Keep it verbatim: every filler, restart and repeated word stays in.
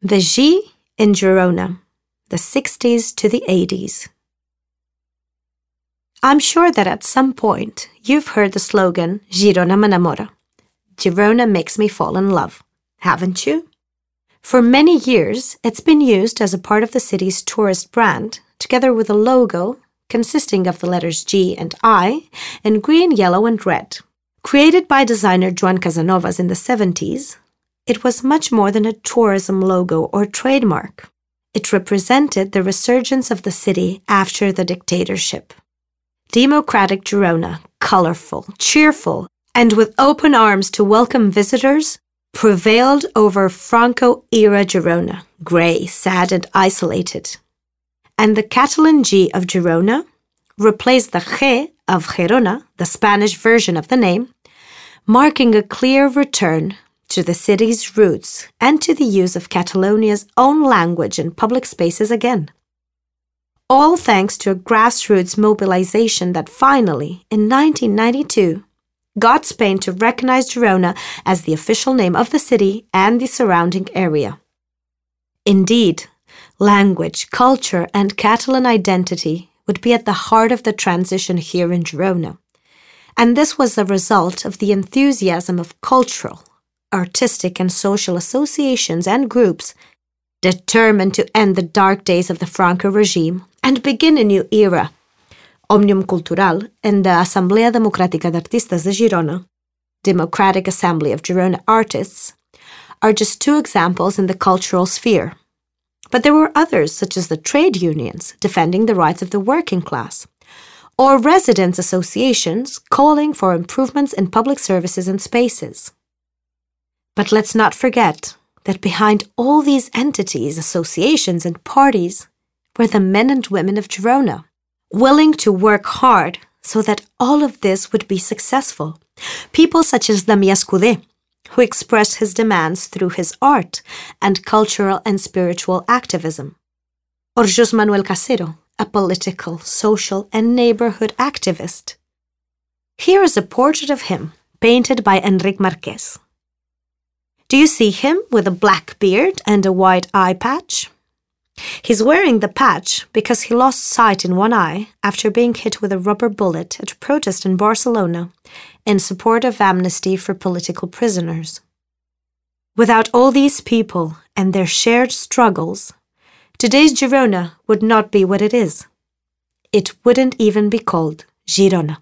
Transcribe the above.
The G in Girona, the sixties to the eighties. I'm sure that at some point you've heard the slogan, Girona m'enamora. Girona makes me fall in love, haven't you? For many years, it's been used as a part of the city's tourist brand, together with a logo consisting of the letters G and I in green, yellow, and red. Created by designer Joan Casanovas in the seventies, it was much more than a tourism logo or trademark. It represented the resurgence of the city after the dictatorship. Democratic Girona, colorful, cheerful, and with open arms to welcome visitors, prevailed over Franco-era Girona, grey, sad, and isolated. And the Catalan G of Girona replaced the G of Gerona, the Spanish version of the name, marking a clear return to the city's roots and to the use of Catalonia's own language in public spaces again. All thanks to a grassroots mobilization that finally, in nineteen ninety-two, got Spain to recognize Girona as the official name of the city and the surrounding area. Indeed, language, culture, and Catalan identity would be at the heart of the transition here in Girona. And this was the result of the enthusiasm of cultural, artistic, and social associations and groups determined to end the dark days of the Franco regime and begin a new era. Òmnium Cultural and the Assemblea Democràtica d'Artistes de Girona, Democratic Assembly of Girona Artists, are just two examples in the cultural sphere. But there were others, such as the trade unions defending the rights of the working class, or residents' associations calling for improvements in public services and spaces. But let's not forget that behind all these entities, associations, and parties were the men and women of Girona, willing to work hard so that all of this would be successful. People such as Damià Escudé, who expressed his demands through his art and cultural and spiritual activism. Or José Manuel Casero, a political, social, and neighborhood activist. Here is a portrait of him, painted by Enric Marquès. Do you see him with a black beard and a white eye patch? He's wearing the patch because he lost sight in one eye after being hit with a rubber bullet at a protest in Barcelona in support of amnesty for political prisoners. Without all these people and their shared struggles, today's Girona would not be what it is. It wouldn't even be called Girona.